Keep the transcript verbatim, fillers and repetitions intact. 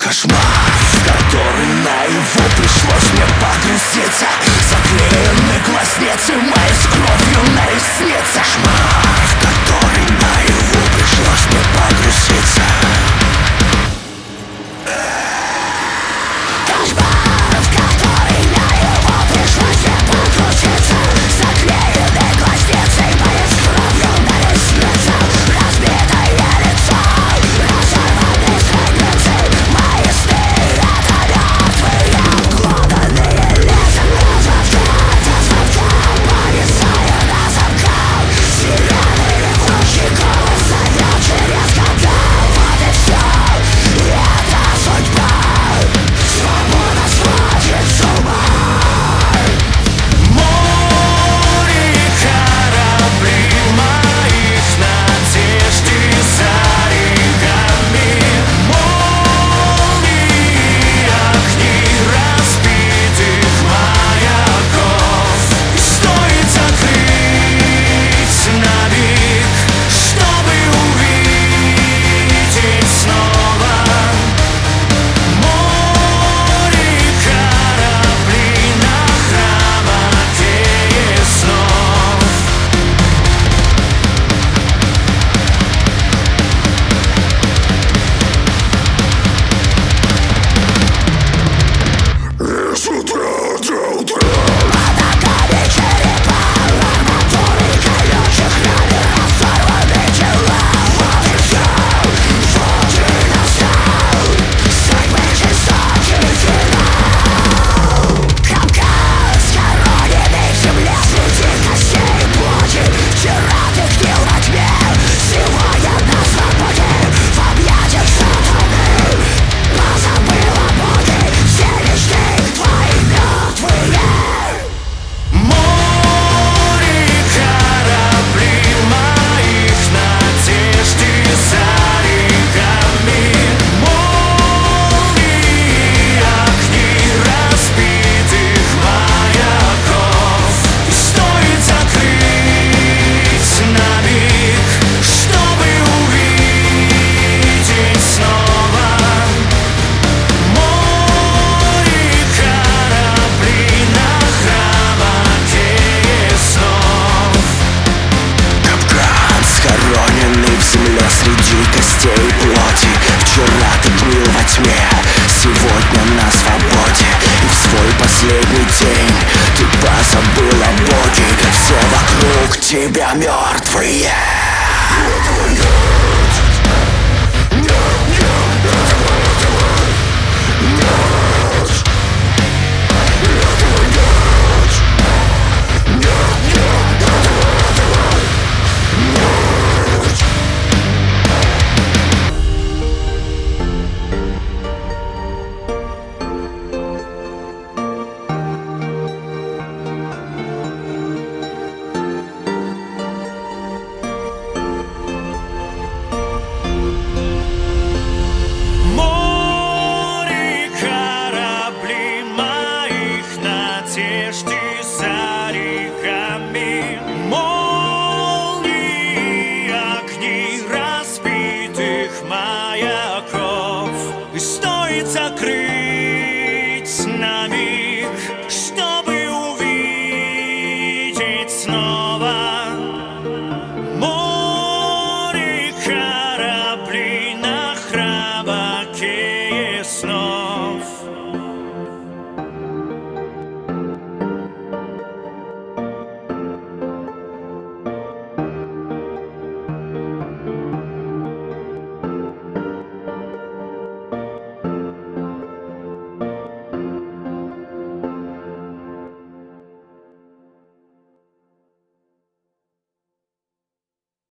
Кошмар, в который наяву пришлось мне погрузиться. Заклеены глазницы мои с кровью на ресницах. Кошмар, в который наяву пришлось мне погрузиться. Кошмар, в который наяву пришлось мне погрузиться. Заклеены глазницы мои с кровью на ресницах. Разбитое лицо, разорванные страницы. Мои сны — это мертвые обглоданные лица. Звонки, звонки, повисая на замках. Сирены в лучи голос зовет через года. Вот и все, и это судьба. Свобода сводит с ума. Море корабли моих надежд и зареками. Молнии, огни разбитых маяков. И стоит закрыть на миг, чтобы увидеть снова. Море корабли на хромоте снов. И с утра до утра под ногами черепа, арматуры колючих раны, разорваны тела. Вот и все, вот и настал самый жестокий финал. Кавказ, схороненный в земле среди костей и плоти. Вчера ты гнил во тьме, сегодня на свободе. В объятиях сатаны позабыл о Боге. Все мечты твои мертвые. Море корабли моих надежд и зареками. Молнии, огни разбитых маяков. И стоит закрыть на миг, чтобы увидеть снова. Море корабли на хромоте снов. Капкан, схороненный в земле среди костей и плоти. Вчера ты плыл во тьме, сегодня на свободе. И в свой последний день ты позабыл о Боге. Все вокруг тебя мертвые. Море корабли моих надежд и зареками. Молнии, огни разбитых маяков. И стоит закрыть